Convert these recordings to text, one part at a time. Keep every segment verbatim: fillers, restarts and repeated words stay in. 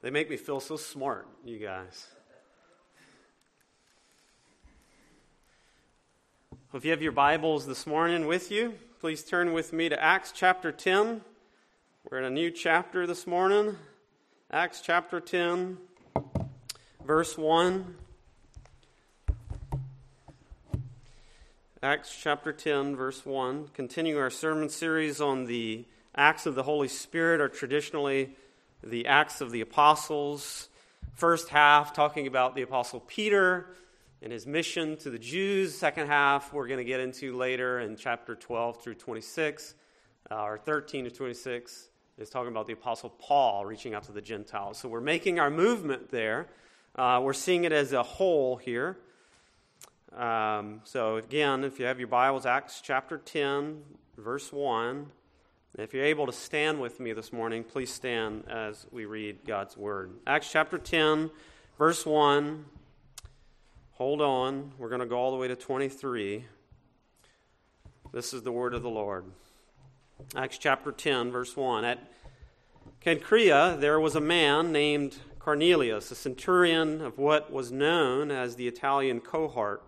They make me feel so smart, you guys. If you have your Bibles this morning with you, please turn with me to Acts chapter ten. We're in a new chapter this morning. Acts chapter ten, verse one. Acts chapter ten, verse one. Continuing our sermon series on the Acts of the Holy Spirit, or traditionally the Acts of the Apostles. First half talking about the Apostle Peter and his mission to the Jews. Second half we're going to get into later in chapter twelve through twenty-six, uh, or thirteen to twenty-six, is talking about the Apostle Paul reaching out to the Gentiles. So we're making our movement there. Uh, we're seeing it as a whole here. Um, so again, if you have your Bibles, Acts chapter ten, verse one. If you're able to stand with me this morning, please stand as we read God's Word. Acts chapter ten, verse one. Hold on. We're going to go all the way to twenty-three. This is the word of the Lord. Acts chapter ten, verse one. At Cenchrea, there was a man named Cornelius, a centurion of what was known as the Italian cohort,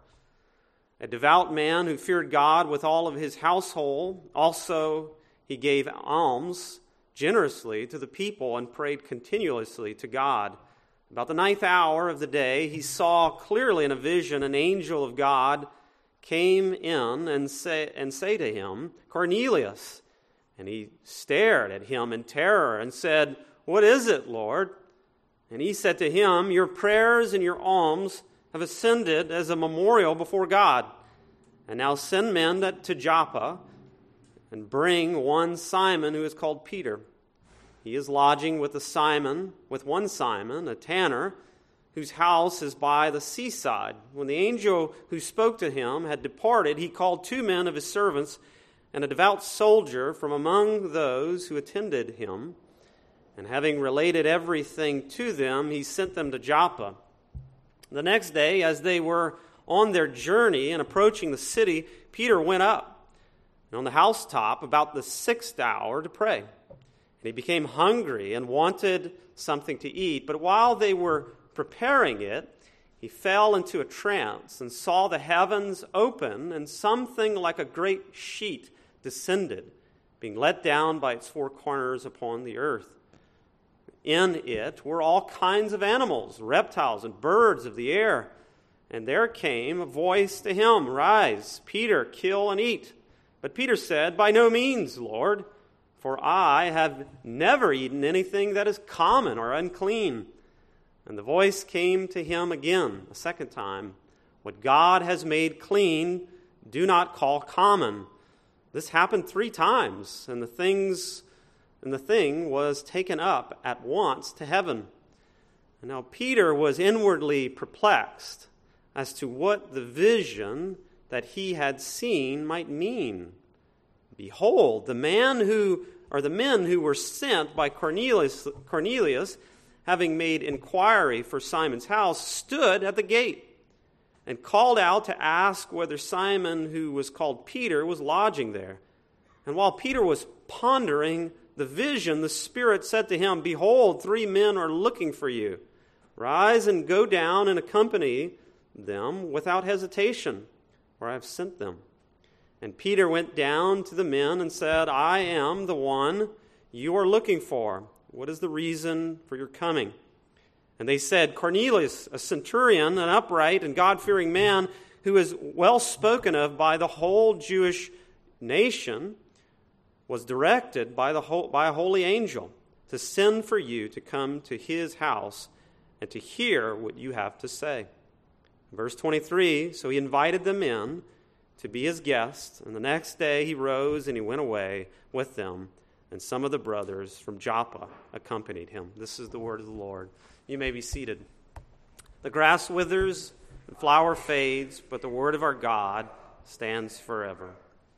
a devout man who feared God with all of his household. Also, he gave alms generously to the people and prayed continuously to God. About the ninth hour of the day, he saw clearly in a vision an angel of God came in and say, and say to him, "Cornelius." And he stared at him in terror and said, "What is it, Lord?" And he said to him, "Your prayers and your alms have ascended as a memorial before God. And now send men to Joppa and bring one Simon who is called Peter. He is lodging with a Simon, with one Simon, a tanner, whose house is by the seaside." When the angel who spoke to him had departed, he called two men of his servants and a devout soldier from among those who attended him. And having related everything to them, he sent them to Joppa. The next day, as they were on their journey and approaching the city, Peter went up and on the housetop about the sixth hour to pray. And he became hungry and wanted something to eat. But while they were preparing it, he fell into a trance and saw the heavens open and something like a great sheet descended, being let down by its four corners upon the earth. In it were all kinds of animals, reptiles, and birds of the air. And there came a voice to him, "Rise, Peter, kill and eat." But Peter said, "By no means, Lord, for I have never eaten anything that is common or unclean." And the voice came to him again, a second time, "What God has made clean, do not call common." This happened three times, and the things and the thing was taken up at once to heaven. And now Peter was inwardly perplexed as to what the vision that he had seen might mean. Behold, the man who, or the men who were sent by Cornelius, Cornelius, having made inquiry for Simon's house, stood at the gate and called out to ask whether Simon, who was called Peter, was lodging there. And while Peter was pondering the vision, the Spirit said to him, "Behold, three men are looking for you. Rise and go down and accompany them without hesitation, for I have sent them." And Peter went down to the men and said, "I am the one you are looking for. What is the reason for your coming?" And they said, "Cornelius, a centurion, an upright and God-fearing man, who is well spoken of by the whole Jewish nation, was directed by, the whole, by a holy angel to send for you to come to his house and to hear what you have to say." Verse twenty-three, so he invited them in to be his guests, and the next day he rose and he went away with them, and some of the brothers from Joppa accompanied him. This is the word of the Lord. You may be seated. The grass withers, the flower fades, but the word of our God stands forever.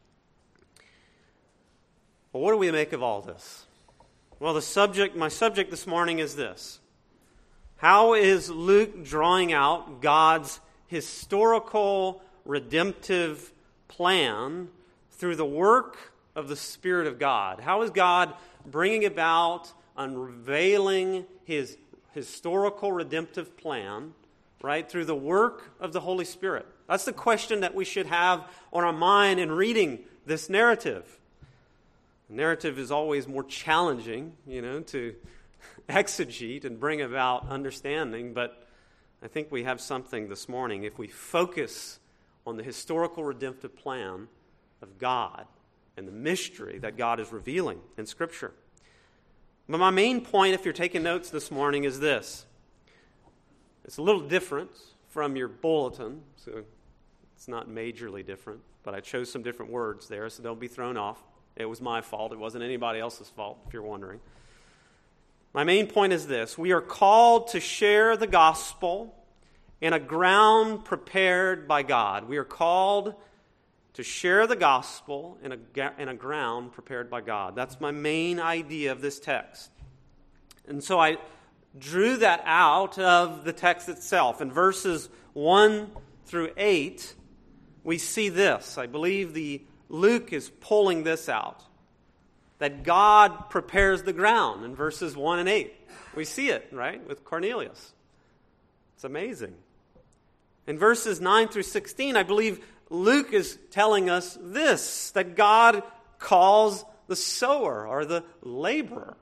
Well, what do we make of all this? Well, the subject, my subject this morning is this: how is Luke drawing out God's historical redemptive plan through the work of the Spirit of God? How is God bringing about, unveiling His historical redemptive plan, right, through the work of the Holy Spirit? That's the question that we should have on our mind in reading this narrative. The narrative is always more challenging, you know, to exegete and bring about understanding, but I think we have something this morning if we focus on the historical redemptive plan of God and the mystery that God is revealing in Scripture. But my main point, if you're taking notes this morning, is this. It's a little different from your bulletin, so it's not majorly different, but I chose some different words there, so don't be thrown off. It was my fault. It wasn't anybody else's fault, if you're wondering. My main point is this. We are called to share the gospel in a ground prepared by God. We are called to share the gospel in a, in a ground prepared by God. That's my main idea of this text. And so I drew that out of the text itself. In verses one through eight, we see this. I believe the Luke is pulling this out. That God prepares the ground in verses one and eight. We see it, right, with Cornelius. It's amazing. In verses nine through sixteen, I believe Luke is telling us this, that God calls the sower or the laborer.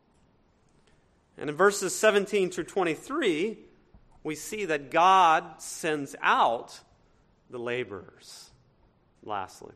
And in verses seventeen through twenty-three, we see that God sends out the laborers. Lastly.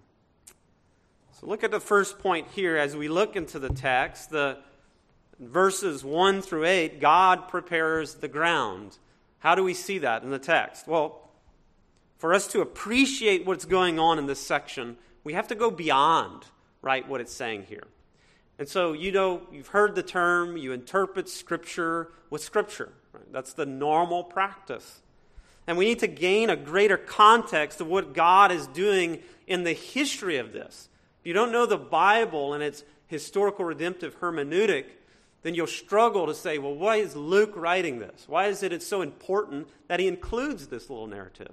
So look at the first point here as we look into the text. The verses one through eight, God prepares the ground. How do we see that in the text? Well, for us to appreciate what's going on in this section, we have to go beyond, right, what it's saying here. And so, you know, you've heard the term, you interpret Scripture with Scripture. Right? That's the normal practice. And we need to gain a greater context of what God is doing in the history of this. If you don't know the Bible and its historical redemptive hermeneutic, then you'll struggle to say, well, why is Luke writing this? Why is it it's so important that he includes this little narrative?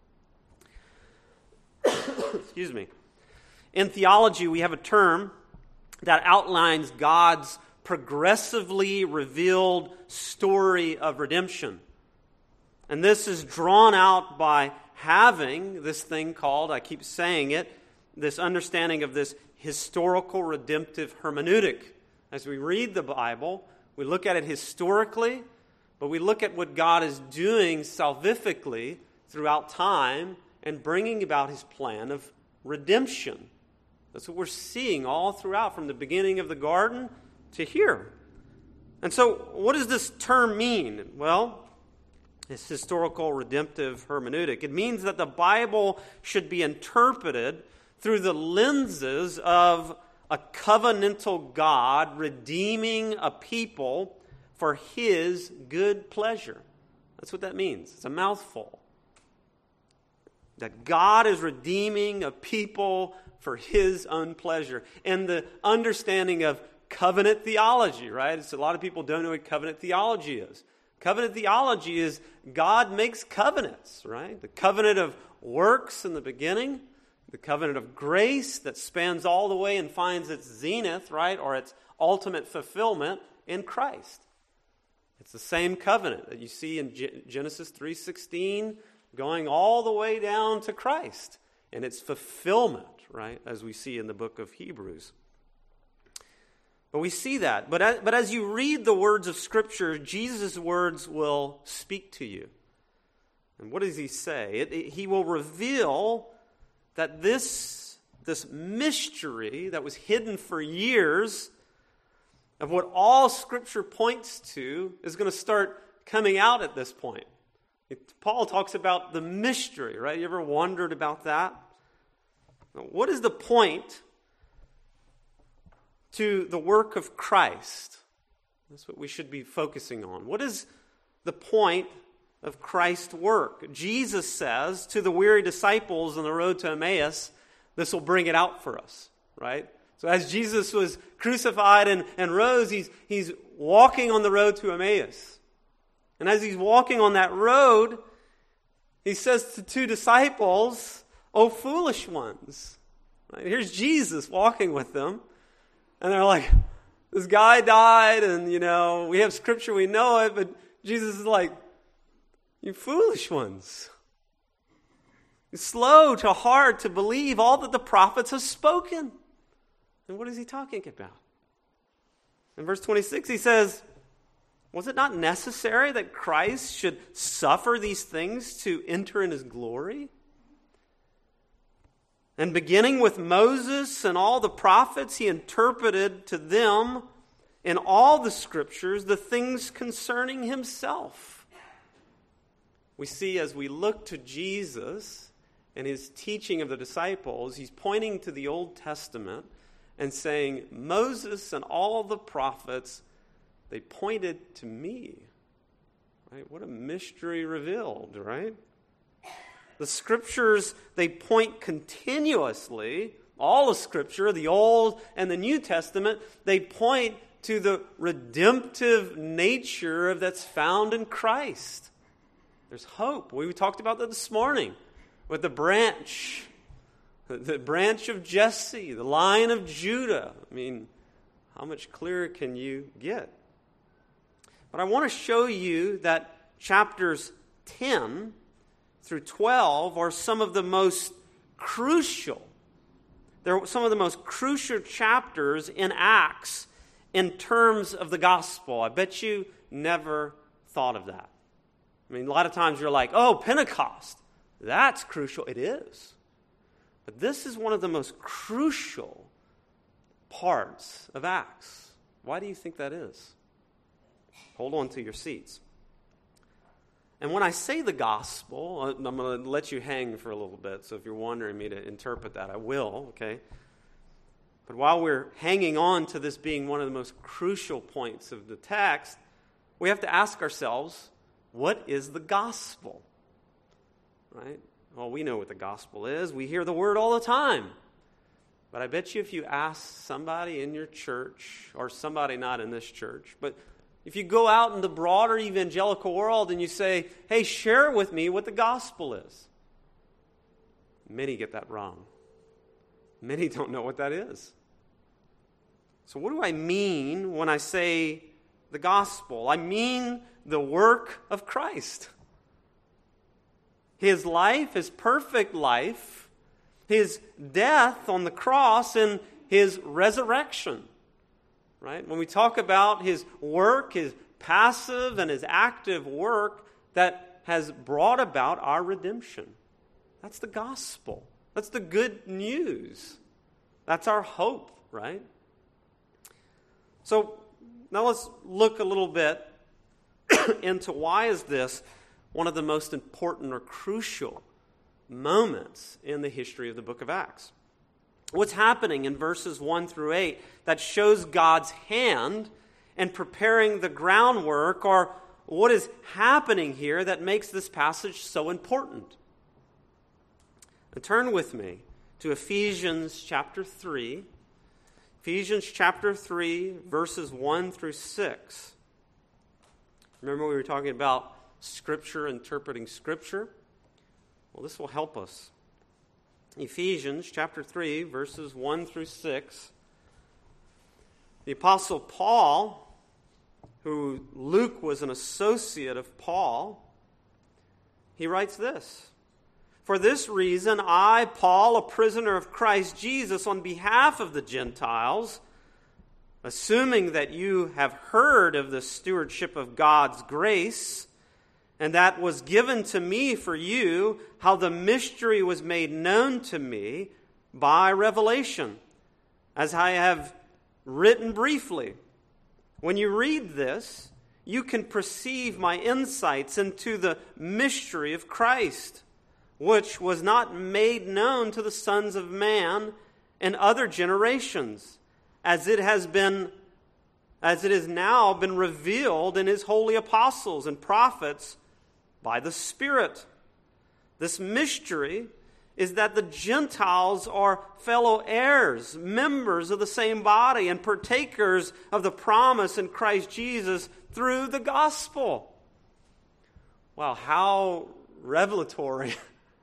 Excuse me. In theology, we have a term that outlines God's progressively revealed story of redemption. And this is drawn out by having this thing called, I keep saying it, this understanding of this historical redemptive hermeneutic. As we read the Bible, we look at it historically, but we look at what God is doing salvifically throughout time and bringing about his plan of redemption. That's what we're seeing all throughout, from the beginning of the garden to here. And so, what does this term mean? Well, it's historical redemptive hermeneutic. It means that the Bible should be interpreted through the lenses of a covenantal God redeeming a people for his good pleasure. That's what that means. It's a mouthful. That God is redeeming a people for his own pleasure. And the understanding of covenant theology, right? It's, a lot of people don't know what covenant theology is. Covenant theology is God makes covenants, right? The covenant of works in the beginning, the covenant of grace that spans all the way and finds its zenith, right, or its ultimate fulfillment in Christ. It's the same covenant that you see in Genesis three sixteen, going all the way down to Christ and its fulfillment, right, as we see in the book of Hebrews. But we see that. But as, but as you read the words of Scripture, Jesus' words will speak to you. And what does he say? It, it, he will reveal that this, this mystery that was hidden for years of what all Scripture points to is going to start coming out at this point. It, Paul talks about the mystery, right? You ever wondered about that? Now, what is the point to the work of Christ? That's what we should be focusing on. What is the point of Christ's work? Jesus says to the weary disciples on the road to Emmaus, this will bring it out for us, right? So as Jesus was crucified and, and rose, he's, he's walking on the road to Emmaus. And as he's walking on that road, he says to two disciples, "O foolish ones." Right? Here's Jesus walking with them. And they're like, this guy died, and, you know, we have Scripture, we know it, but Jesus is like, you foolish ones. Slow to heart to believe all that the prophets have spoken. And what is he talking about? In verse twenty-six, he says, was it not necessary that Christ should suffer these things to enter in his glory? And beginning with Moses and all the prophets, he interpreted to them in all the scriptures the things concerning himself. We see as we look to Jesus and his teaching of the disciples, he's pointing to the Old Testament and saying, Moses and all the prophets, they pointed to me. Right? What a mystery revealed, right? The scriptures, they point continuously, all of Scripture, the Old and the New Testament, they point to the redemptive nature that's found in Christ. There's hope. We talked about that this morning with the branch, the branch of Jesse, the Lion of Judah. I mean, how much clearer can you get? But I want to show you that chapters ten through twelve are some of the most crucial. They're some of the most crucial chapters in Acts in terms of the gospel. I bet you never thought of that. I mean, a lot of times you're like, oh, Pentecost, that's crucial. It is. But this is one of the most crucial parts of Acts. Why do you think that is? Hold on to your seats. And when I say the gospel, I'm going to let you hang for a little bit. So if you're wondering me to interpret that, I will, okay? But while we're hanging on to this being one of the most crucial points of the text, we have to ask ourselves, what is the gospel? Right? Well, we know what the gospel is. We hear the word all the time. But I bet you if you ask somebody in your church, or somebody not in this church, but if you go out in the broader evangelical world and you say, hey, share with me what the gospel is. Many get that wrong. Many don't know what that is. So what do I mean when I say the gospel? I mean the work of Christ. His life, his perfect life, his death on the cross, and his resurrection. Right? When we talk about his work, his passive and his active work that has brought about our redemption. That's the gospel. That's the good news. That's our hope, right? So now let's look a little bit into why is this one of the most important or crucial moments in the history of the book of Acts. What's happening in verses one through eight that shows God's hand in preparing the groundwork, or what is happening here that makes this passage so important? And turn with me to Ephesians chapter three. Ephesians chapter three, verses one through six. Remember we were talking about Scripture, interpreting Scripture? Well, this will help us. Ephesians chapter three, verses one through six. The Apostle Paul, who Luke was an associate of Paul, he writes this: For this reason, I, Paul, a prisoner of Christ Jesus, on behalf of the Gentiles, assuming that you have heard of the stewardship of God's grace, and that was given to me for you, how the mystery was made known to me by revelation, as I have written briefly. When you read this, you can perceive my insights into the mystery of Christ, which was not made known to the sons of man in other generations, as it has been, as it has now been revealed in his holy apostles and prophets by the Spirit. This mystery is that the Gentiles are fellow heirs, members of the same body, and partakers of the promise in Christ Jesus through the gospel. Wow, how revelatory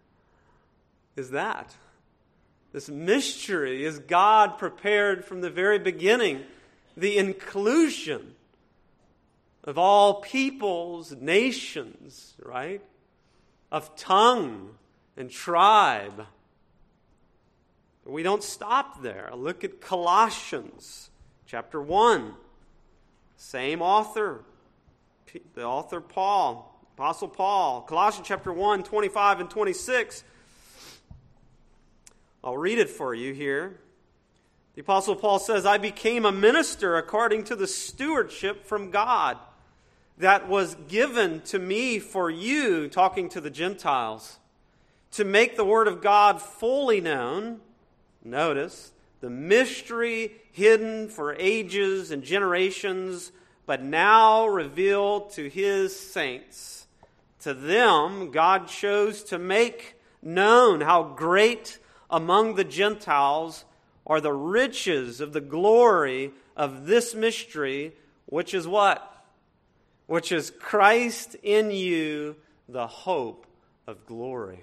is that? This mystery is God prepared from the very beginning, the inclusion of all peoples, nations, right? Of tongue and tribe. But we don't stop there. Look at Colossians chapter one. Same author, the author Paul, Apostle Paul. Colossians chapter one, twenty-five and twenty-six. I'll read it for you here. The Apostle Paul says, I became a minister according to the stewardship from God that was given to me for you, talking to the Gentiles, to make the word of God fully known. Notice, the mystery hidden for ages and generations, but now revealed to his saints. To them, God chose to make known how great among the Gentiles are the riches of the glory of this mystery, which is what? Which is Christ in you, the hope of glory.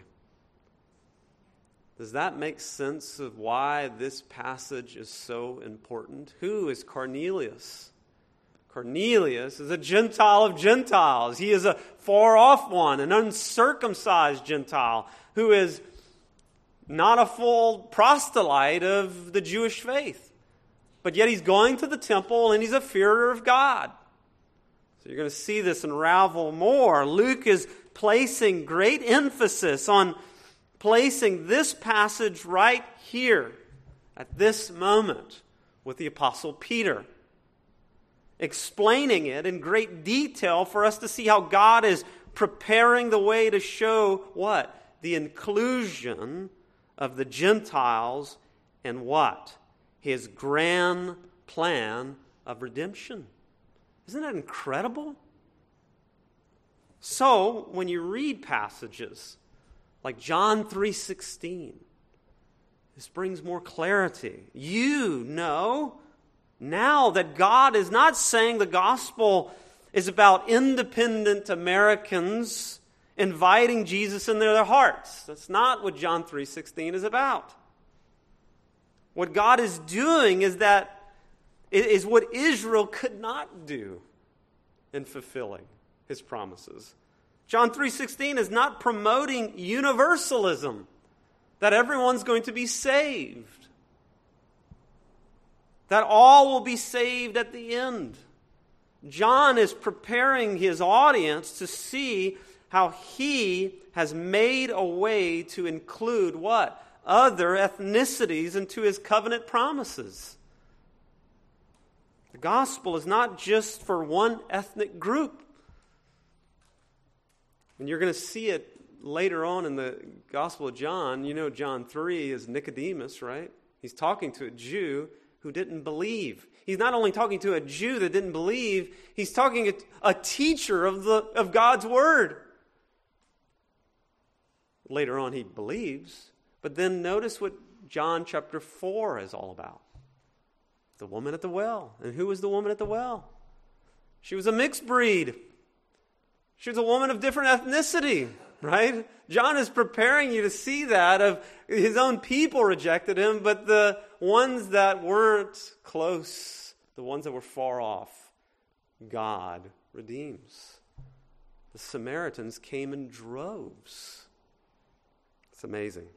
Does that make sense of why this passage is so important? Who is Cornelius? Cornelius is a Gentile of Gentiles. He is a far-off one, an uncircumcised Gentile, who is not a full proselyte of the Jewish faith. But yet he's going to the temple and he's a fearer of God. So you're going to see this unravel more. Luke is placing great emphasis on placing this passage right here at this moment with the Apostle Peter, explaining it in great detail for us to see how God is preparing the way to show what? The inclusion of the Gentiles and what? His grand plan of redemption. Isn't that incredible? So, when you read passages like John three sixteen, this brings more clarity. You know now that God is not saying the gospel is about independent Americans inviting Jesus into their hearts. That's not what John three sixteen is about. What God is doing is that is what Israel could not do in fulfilling his promises. John three sixteen is not promoting universalism, that everyone's going to be saved, that all will be saved at the end. John is preparing his audience to see how he has made a way to include what? Other ethnicities into his covenant promises. The gospel is not just for one ethnic group. And you're going to see it later on in the Gospel of John. You know John three is Nicodemus, right? He's talking to a Jew who didn't believe. He's not only talking to a Jew that didn't believe, he's talking to a teacher of the of God's Word. Later on he believes. But then notice what John chapter four is all about. The woman at the well. And who was the woman at the well? She was a mixed breed. She was a woman of different ethnicity, right? John is preparing you to see that of his own people rejected him, but the ones that weren't close, the ones that were far off, God redeems. The Samaritans came in droves. It's amazing.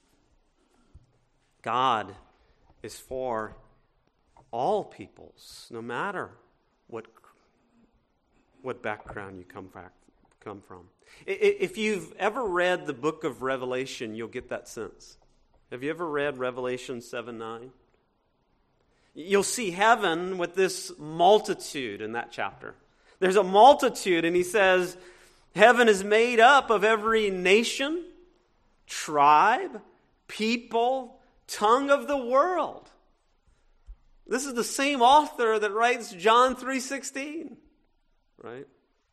God is for all peoples, no matter what what background you come back, come from. If you've ever read the book of Revelation, you'll get that sense. Have you ever read Revelation seven nine? You'll see heaven with this multitude in that chapter. There's a multitude, and he says, heaven is made up of every nation, tribe, people, tongue of the world. This is the same author that writes John three sixteen. Right?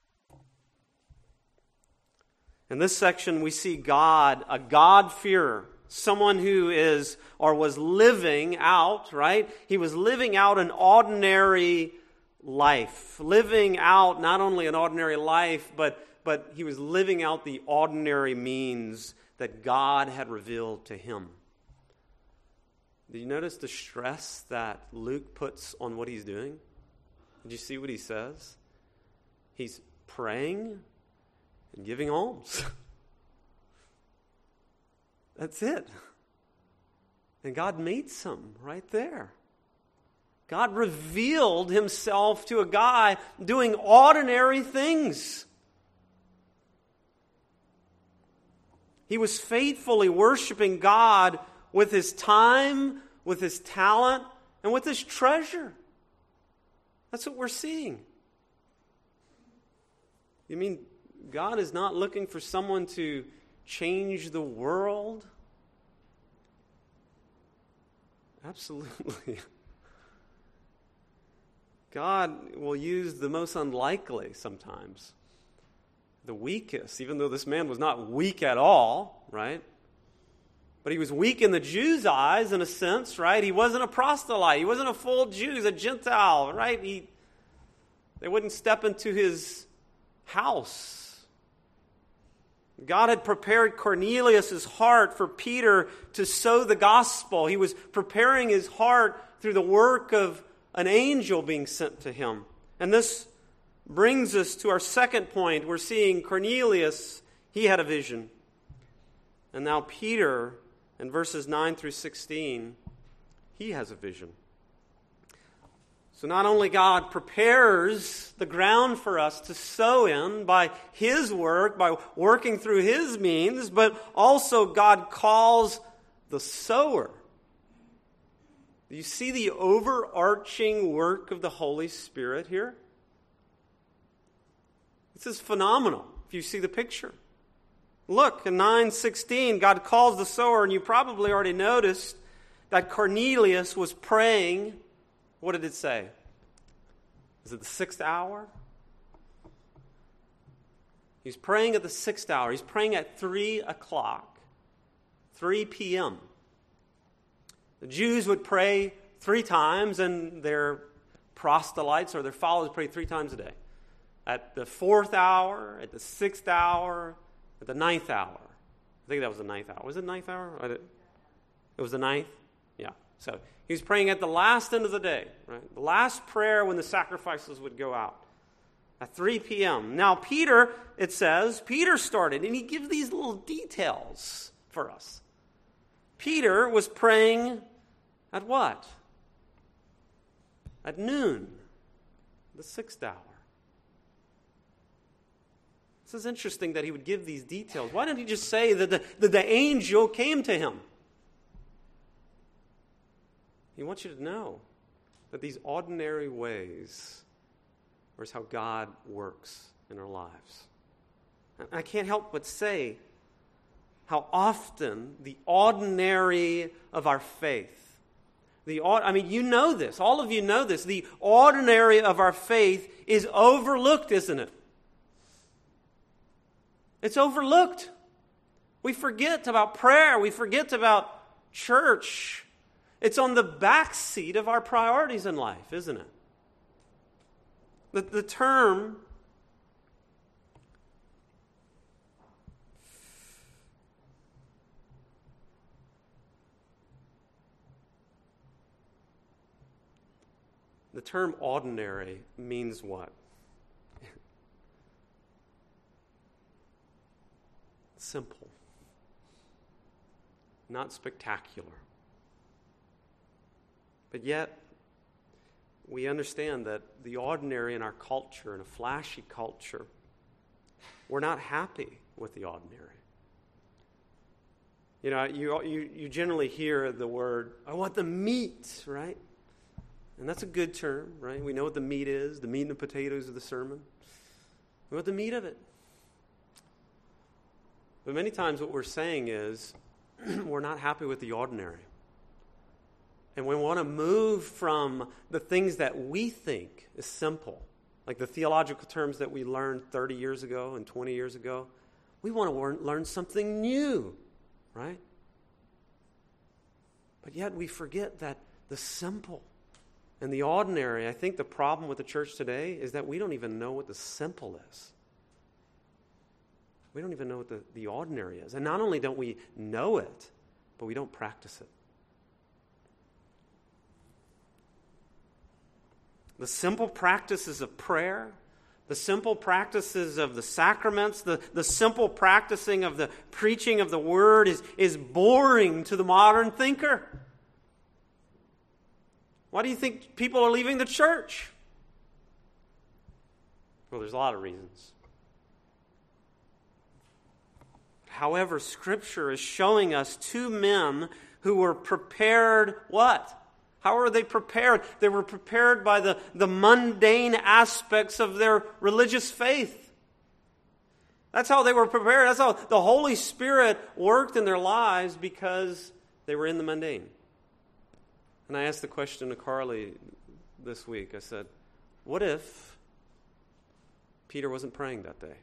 In this section, we see God, a God-fearer, someone who is or was living out, right? He was living out an ordinary life, living out not only an ordinary life, but, but he was living out the ordinary means that God had revealed to him. Do you notice the stress that Luke puts on what he's doing? Did you see what he says? He's praying and giving alms. That's it. And God meets him right there. God revealed himself to a guy doing ordinary things. He was faithfully worshiping God with his time, with his talent, and with his treasure. That's what we're seeing. You mean God is not looking for someone to change the world? Absolutely. God will use the most unlikely sometimes. The weakest, even though this man was not weak at all, right? But he was weak in the Jews' eyes in a sense, right? He wasn't a proselyte. He wasn't a full Jew. He was a Gentile, right? He, they wouldn't step into his house. God had prepared Cornelius' heart for Peter to sow the gospel. He was preparing his heart through the work of an angel being sent to him. And this brings us to our second point. We're seeing Cornelius, he had a vision. And now Peter, in verses nine through sixteen, he has a vision. So not only God prepares the ground for us to sow in by his work, by working through his means, but also God calls the sower. Do you see the overarching work of the Holy Spirit here? This is phenomenal if you see the picture. Look, in nine sixteen, God calls the sower, and you probably already noticed that Cornelius was praying. What did it say? Is it the sixth hour? He's praying at the sixth hour. He's praying at three o'clock, three p.m. The Jews would pray three times, and their proselytes or their followers pray three times a day. At the fourth hour, at the sixth hour, at the ninth hour. I think that was the ninth hour. Was it the ninth hour? It was the ninth? Yeah. So he was praying at the last end of the day, right? The last prayer when the sacrifices would go out. At three p.m. Now Peter, it says, Peter started, and he gives these little details for us. Peter was praying at what? At noon, the sixth hour. This is interesting that he would give these details. Why didn't he just say that the, that the angel came to him? He wants you to know that these ordinary ways are how God works in our lives. And I can't help but say how often the ordinary of our faith, the I mean, you know this, all of you know this, the ordinary of our faith is overlooked, isn't it? It's overlooked. We forget about prayer. We forget about church. It's on the back seat of our priorities in life, isn't it? The, the term the term ordinary means what? Simple, not spectacular. But yet, we understand that the ordinary in our culture, in a flashy culture, we're not happy with the ordinary. You know, you, you, you generally hear the word, I want the meat, right? And that's a good term, right? We know what the meat is, the meat and the potatoes of the sermon. We want the meat of it. But many times what we're saying is, we're not happy with the ordinary. And we want to move from the things that we think is simple, like the theological terms that we learned thirty years ago and twenty years ago. We want to learn, learn something new, right? But yet we forget that the simple and the ordinary, I think the problem with the church today is that we don't even know what the simple is. We don't even know what the, the ordinary is. And not only don't we know it, but we don't practice it. The simple practices of prayer, The simple practices of the sacraments, the, the simple practicing of the preaching of the word is, is boring to the modern thinker. Why do you think people are leaving the church? Well, there's a lot of reasons. However, Scripture is showing us two men who were prepared what? How were they prepared? They were prepared by the, the mundane aspects of their religious faith. That's how they were prepared. That's how the Holy Spirit worked in their lives, because they were in the mundane. And I asked the question to Carly this week. I said, what if Peter wasn't praying that day?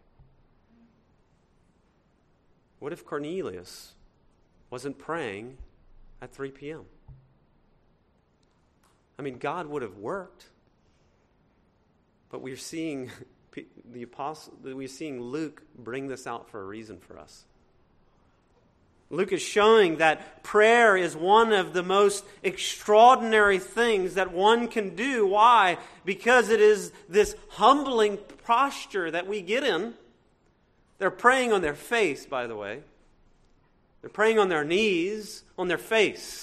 What if Cornelius wasn't praying at three p.m.? I mean, God would have worked, but we're seeing the apostle, we're seeing Luke bring this out for a reason for us. Luke is showing that prayer is one of the most extraordinary things that one can do. Why? Because it is this humbling posture that we get in. They're praying on their face, by the way. They're praying on their knees, on their face.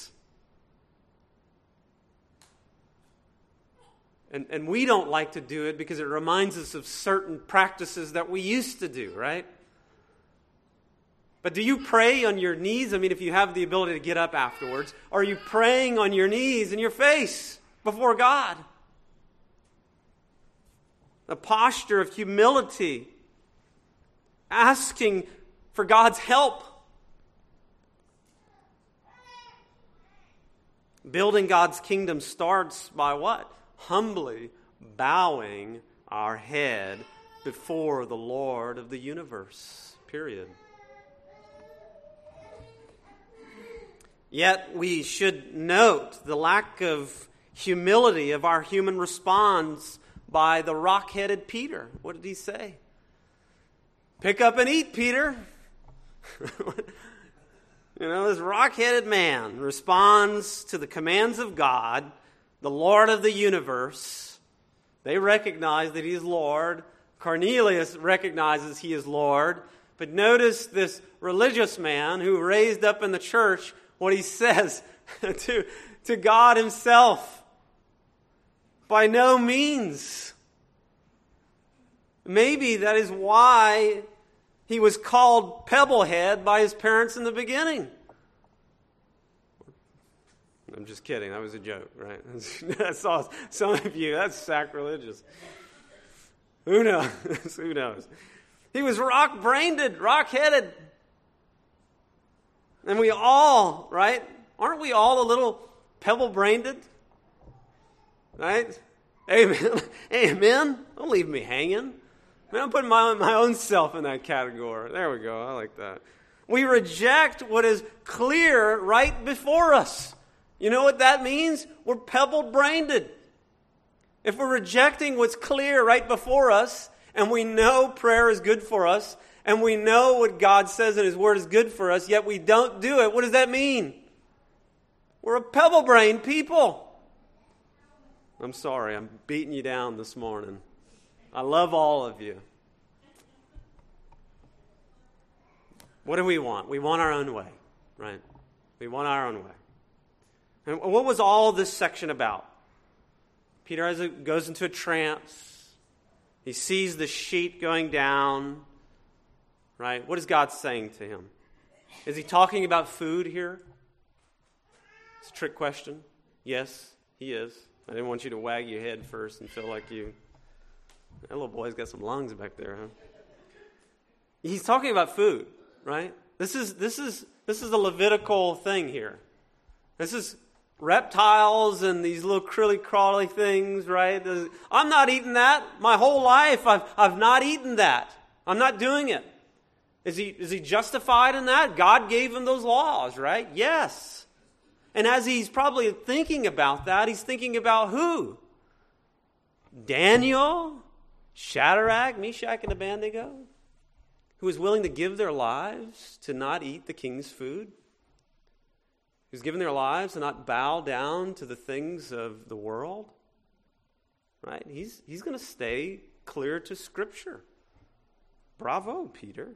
And, and we don't like to do it because it reminds us of certain practices that we used to do, right? But do you pray on your knees? I mean, if you have the ability to get up afterwards, are you praying on your knees in your face before God? A posture of humility, asking for God's help. Building God's kingdom starts by what? Humbly bowing our head before the Lord of the universe. Period. Yet we should note the lack of humility of our human response by the rock-headed Peter. What did he say? Pick up and eat, Peter. You know, this rock-headed man responds to the commands of God, the Lord of the universe. They recognize that he is Lord. Cornelius recognizes he is Lord. But notice this religious man who raised up in the church, what he says to, to God himself. By no means. Maybe that is why he was called Pebblehead by his parents in the beginning. I'm just kidding. That was a joke, right? That's all. Some of you, that's sacrilegious. Who knows? Who knows? He was rock-brained, rock-headed. And we all, right? Aren't we all a little pebble-brained? Right? Amen. Amen. Don't leave me hanging. Man, I'm putting my, my own self in that category. There we go. I like that. We reject what is clear right before us. You know what that means? We're pebble-brained. If we're rejecting what's clear right before us, and we know prayer is good for us, and we know what God says in His Word is good for us, yet we don't do it, what does that mean? We're a pebble-brained people. I'm sorry, I'm beating you down this morning. I love all of you. What do we want? We want our own way, right? We want our own way. And what was all this section about? Peter has a, goes into a trance. He sees the sheet going down, right? What is God saying to him? Is he talking about food here? It's a trick question. Yes, he is. I didn't want you to wag your head first and feel like you... That little boy's got some lungs back there, huh? He's talking about food, right? This is this is this is a Levitical thing here. This is reptiles and these little crilly crawly things, right? I'm not eating that. My whole life I've I've not eaten that. I'm not doing it. Is he is he justified in that? God gave him those laws, right? Yes. And as he's probably thinking about that, he's thinking about who? Daniel, Shadrach, Meshach, and Abednego, who was willing to give their lives to not eat the king's food, who's given their lives to not bow down to the things of the world, right? He's he's going to stay clear to Scripture. Bravo, Peter.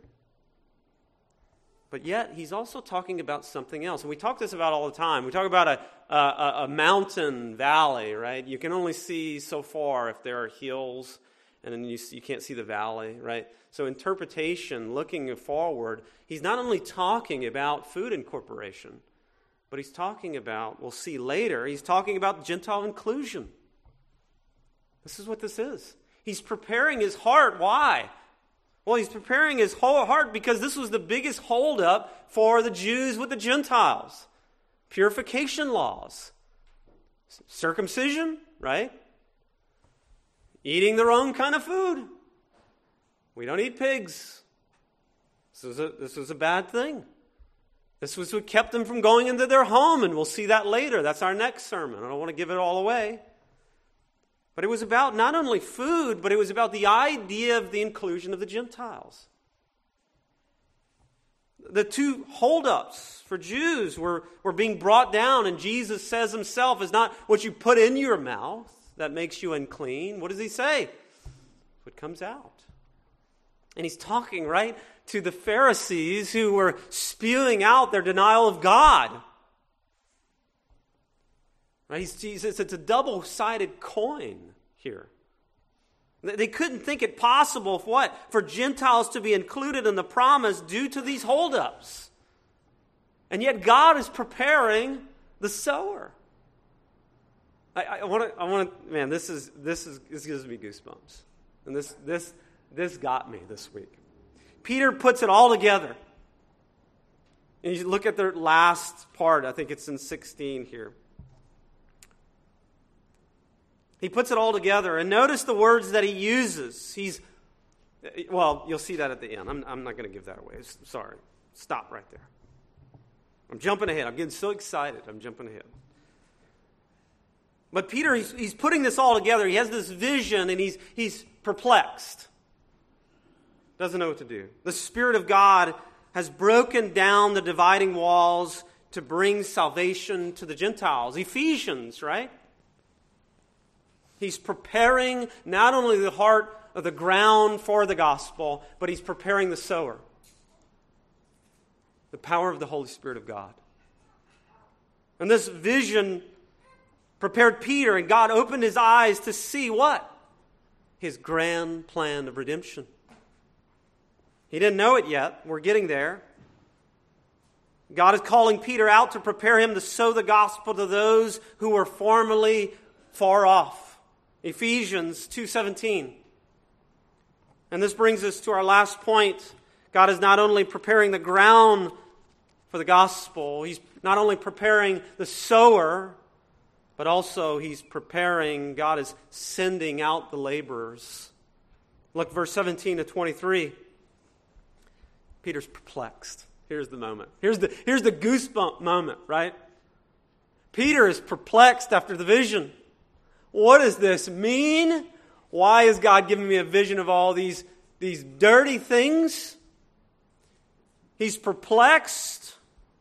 But yet, he's also talking about something else. And we talk this about all the time. We talk about a, a, a mountain valley, right? You can only see so far if there are hills, and then you, you can't see the valley, right? So interpretation, looking forward, he's not only talking about food incorporation, but he's talking about, we'll see later, he's talking about Gentile inclusion. This is what this is. He's preparing his heart. Why? Well, he's preparing his whole heart because this was the biggest holdup for the Jews with the Gentiles. Purification laws. Circumcision, right? Eating the wrong kind of food. We don't eat pigs. This was a, this was a bad thing. This was what kept them from going into their home, and we'll see that later. That's our next sermon. I don't want to give it all away. But it was about not only food, but it was about the idea of the inclusion of the Gentiles. The two holdups for Jews were, were being brought down, and Jesus says himself, is not what you put in your mouth that makes you unclean. What does he say? What comes out. And he's talking, right, to the Pharisees who were spewing out their denial of God. Right? He's, he says it's a double-sided coin here. They couldn't think it possible for what? For Gentiles to be included in the promise due to these holdups. And yet God is preparing the sower. I, I want to, I want to, man, this is, this is, this gives me goosebumps. And this, this, this got me this week. Peter puts it all together. And you look at the last part, I think it's in sixteen here. He puts it all together. And notice the words that he uses. He's, well, you'll see that at the end. I'm, I'm not going to give that away. Sorry. Stop right there. I'm jumping ahead. I'm getting so excited. I'm jumping ahead. But Peter, he's, he's putting this all together. He has this vision, and he's, he's perplexed. Doesn't know what to do. The Spirit of God has broken down the dividing walls to bring salvation to the Gentiles. Ephesians, right? He's preparing not only the heart of the ground for the gospel, but he's preparing the sower. The power of the Holy Spirit of God. And this vision prepared Peter, and God opened his eyes to see what? His grand plan of redemption. He didn't know it yet. We're getting there. God is calling Peter out to prepare him to sow the gospel to those who were formerly far off. Ephesians two seventeen. And this brings us to our last point. God is not only preparing the ground for the gospel, he's not only preparing the sower, but also he's preparing, God is sending out the laborers. Look, verse seventeen to twenty-three. Peter's perplexed. Here's the moment. Here's the, here's the goosebump moment, right? Peter is perplexed after the vision. What does this mean? Why is God giving me a vision of all these, these dirty things? He's perplexed.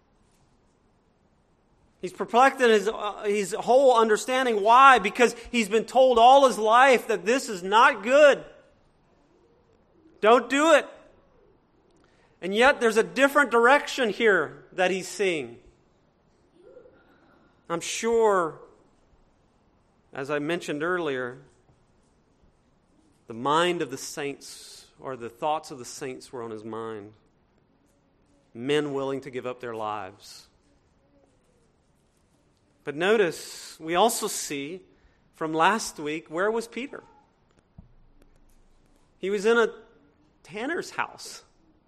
He's perplexed in his, uh, his whole understanding. Why? Because he's been told all his life that this is not good. Don't do it. And yet there's a different direction here that he's seeing. I'm sure, as I mentioned earlier, the mind of the saints, or the thoughts of the saints, were on his mind. Men willing to give up their lives. But notice, we also see from last week, where was Peter? He was in a tanner's house.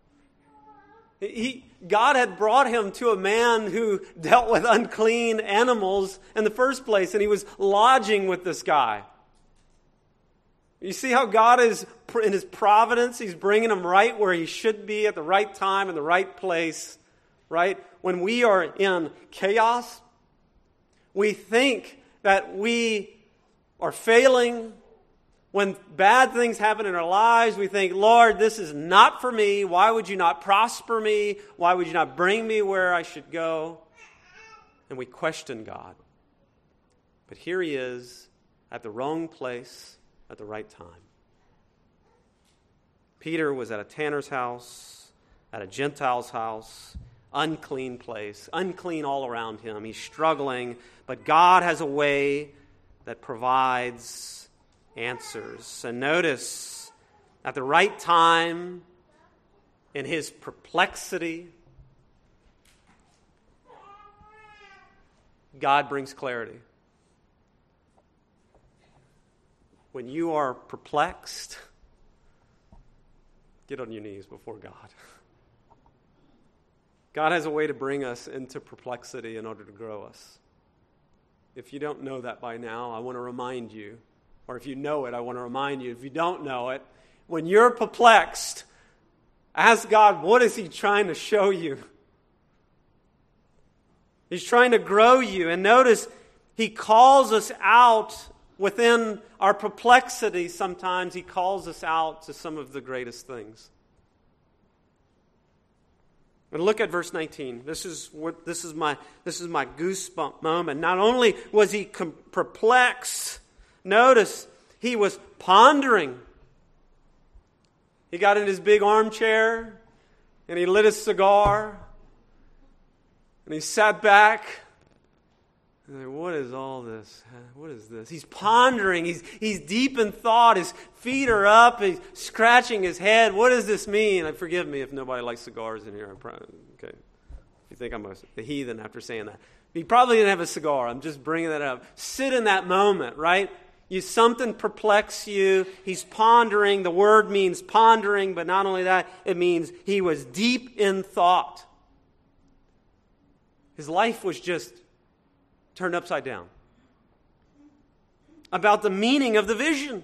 He, God had brought him to a man who dealt with unclean animals in the first place, and he was lodging with this guy. You see how God is, in his providence, he's bringing him right where he should be at the right time in the right place, right? When we are in chaos, we think that we are failing. When bad things happen in our lives, we think, Lord, this is not for me. Why would you not prosper me? Why would you not bring me where I should go? And we question God. But here he is at the wrong place at the right time. Peter was at a tanner's house, at a Gentile's house, unclean place, unclean all around him. He's struggling, but God has a way that provides answers. And notice, at the right time, in his perplexity, God brings clarity. When you are perplexed, get on your knees before God. God has a way to bring us into perplexity in order to grow us. If you don't know that by now, I want to remind you. Or if you know it, I want to remind you. If you don't know it, when you're perplexed, ask God, what is He trying to show you? He's trying to grow you. And notice, He calls us out within our perplexity. Sometimes He calls us out to some of the greatest things. And look at verse nineteen. This is what this is my this is my goosebump moment. Not only was he com- perplexed, notice he was pondering. He got in his big armchair and he lit a cigar and he sat back. And like, what is all this? What is this? He's pondering. He's he's deep in thought. His feet are up. He's scratching his head. What does this mean? And forgive me if nobody likes cigars in here. I'm probably, okay, you think I'm a, a heathen after saying that? He probably didn't have a cigar. I'm just bringing that up. Sit in that moment, right? You something perplex you. He's pondering. The word means pondering, but not only that, it means he was deep in thought. His life was just turned upside down about the meaning of the vision.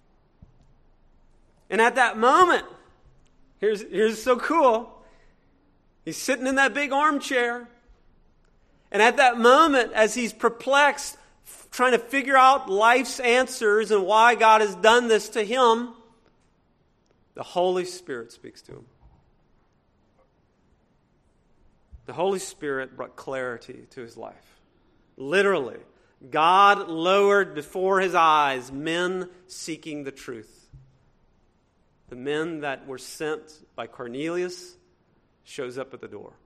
And at that moment, here's, here's so cool. He's sitting in that big armchair. And at that moment, as he's perplexed, f- trying to figure out life's answers and why God has done this to him, the Holy Spirit speaks to him. The Holy Spirit brought clarity to his life. Literally, God lowered before his eyes men seeking the truth. The men that were sent by Cornelius shows up at the door.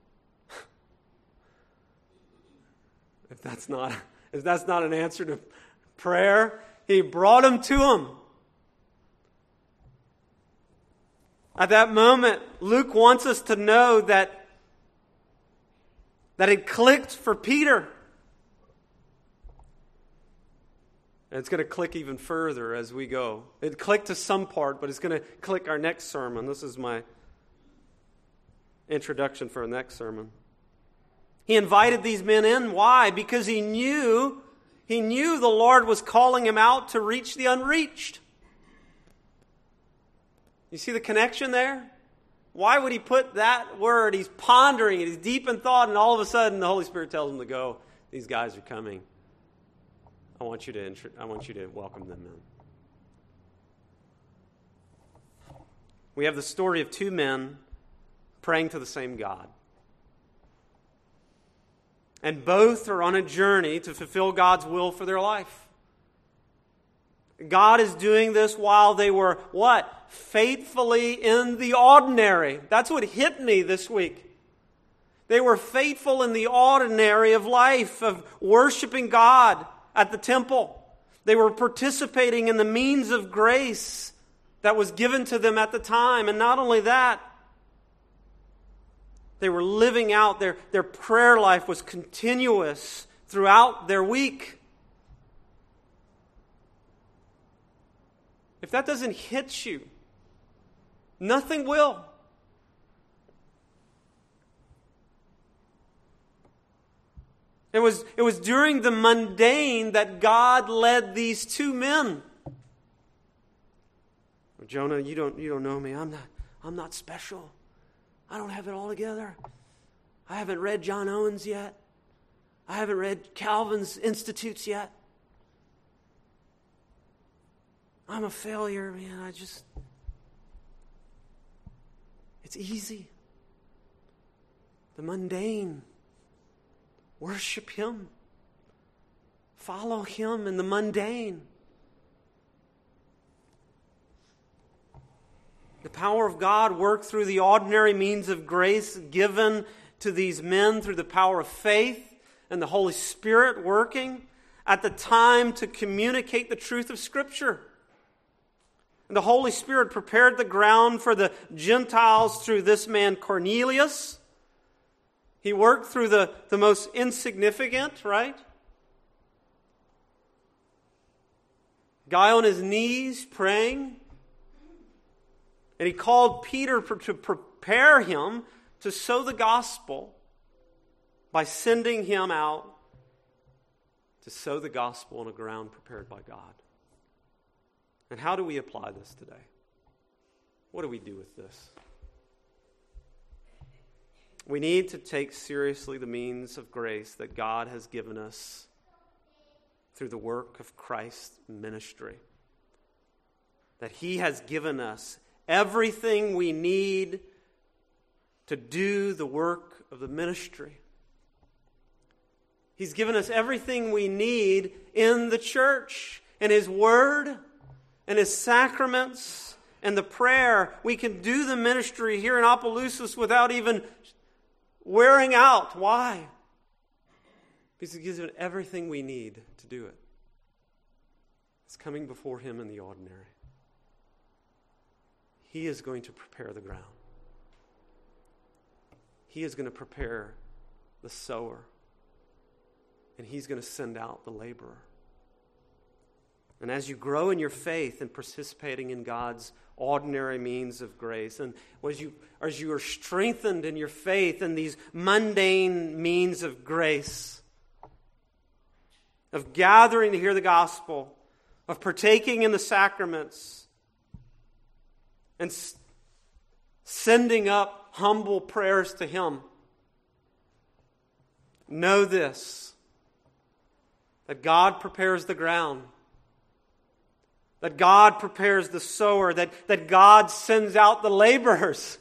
If that's not, if that's not an answer to prayer, he brought them to him. At that moment, Luke wants us to know that, that it clicked for Peter. And it's going to click even further as we go. It clicked to some part, but it's going to click our next sermon. This is my introduction for our next sermon. He invited these men in. Why? Because he knew, he knew the Lord was calling him out to reach the unreached. You see the connection there? Why would he put that word? He's pondering it. He's deep in thought, and all of a sudden the Holy Spirit tells him to go. These guys are coming. I want you to I want you to welcome them in. We have the story of two men praying to the same God. And both are on a journey to fulfill God's will for their life. God is doing this while they were, what? Faithfully in the ordinary. That's what hit me this week. They were faithful in the ordinary of life, of worshiping God at the temple. They were participating in the means of grace that was given to them at the time. And not only that, they were living out, their, their prayer life was continuous throughout their week. If that doesn't hit you, nothing will. It was, it was during the mundane that God led these two men. Jonah, you don't, you don't know me. I'm not, I'm not special. I don't have it all together. I haven't read John Owens yet. I haven't read Calvin's Institutes yet. I'm a failure, man. I just... It's easy. The mundane. Worship Him. Follow Him in the mundane. The power of God worked through the ordinary means of grace given to these men through the power of faith and the Holy Spirit working at the time to communicate the truth of Scripture. And the Holy Spirit prepared the ground for the Gentiles through this man Cornelius. He worked through the, the most insignificant, right? Guy on his knees praying. And he called Peter to prepare him to sow the gospel by sending him out to sow the gospel on a ground prepared by God. And how do we apply this today? What do we do with this? We need to take seriously the means of grace that God has given us through the work of Christ's ministry. That He has given us everything we need to do the work of the ministry. He's given us everything we need in the church, in His Word, and His sacraments, and the prayer. We can do the ministry here in Opelousas without even wearing out. Why? Because He gives us everything we need to do it. It's coming before Him in the ordinary. He is going to prepare the ground. He is going to prepare the sower. And He's going to send out the laborer. And as you grow in your faith and participating in God's ordinary means of grace, and as you, as you are strengthened in your faith in these mundane means of grace, of gathering to hear the gospel, of partaking in the sacraments, and s- sending up humble prayers to Him, know this, that God prepares the ground, that God prepares the sower, that, that God sends out the laborers.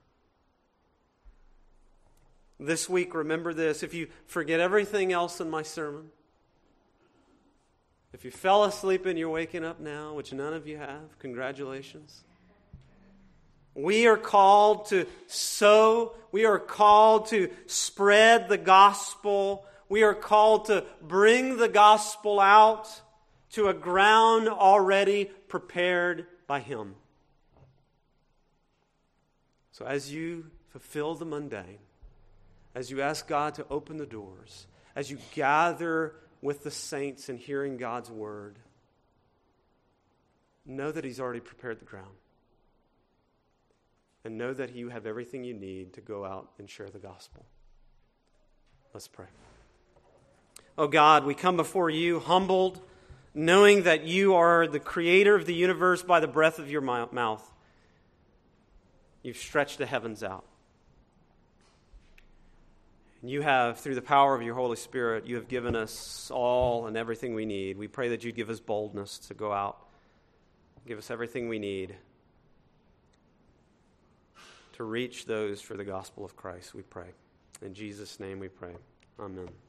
This week, remember this. If you forget everything else in my sermon, if you fell asleep and you're waking up now, which none of you have, congratulations. We are called to sow. We are called to spread the gospel. We are called to bring the gospel out to a ground already prepared by Him. So as you fulfill the mundane, as you ask God to open the doors, as you gather with the saints in hearing God's word, know that He's already prepared the ground. And know that you have everything you need to go out and share the gospel. Let's pray. Oh God, we come before You humbled, knowing that You are the creator of the universe by the breath of Your mouth. You've stretched the heavens out. And You have, through the power of Your Holy Spirit, You have given us all and everything we need. We pray that You'd give us boldness to go out. Give us everything we need to reach those for the gospel of Christ, we pray. In Jesus' name we pray. Amen.